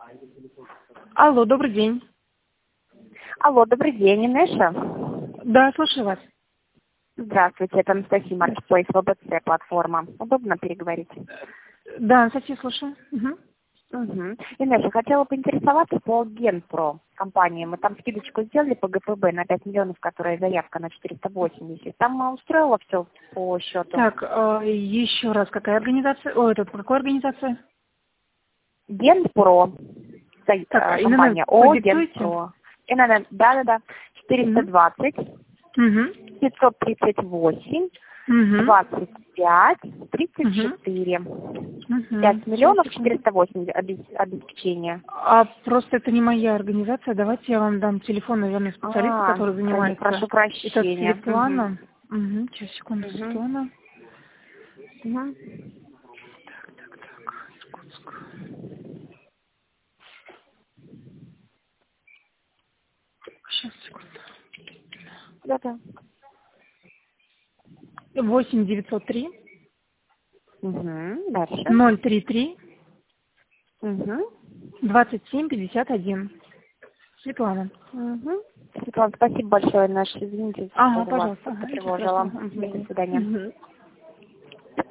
Алло, добрый день. Алло, добрый день, Инесса. Да, слушаю вас. Здравствуйте, это Анастасия Маркетплейс, ВБЦ платформа. Удобно переговорить? Да, Анастасия, слушаю. Угу. Инесса, хотела поинтересоваться по Генпро компании. Мы там скидочку сделали по ГПБ на 5 миллионов, которая заявка на 480. Там устроила все по счету. Так, еще раз, какая организация? О, это какая организация? Генпро. Так, ИНН Компания продиктуете? Генпро. ИНН, да. 420 538 25 34. 5 миллионов 480 обеспечения. А просто это не моя организация. Давайте я вам дам телефон, наверное, специалиста, который занимается. Прошу Это прощения. Светлана. Сейчас, секунду, Светлана. Так, Иркутск. Сейчас, секунду. Да. 8-903 Дальше. 033 27-51. Светлана. Светлана, спасибо большое, Наша. Извините, Ага, что вас пожалуйста. Ничего потревожила. страшного. До свидания.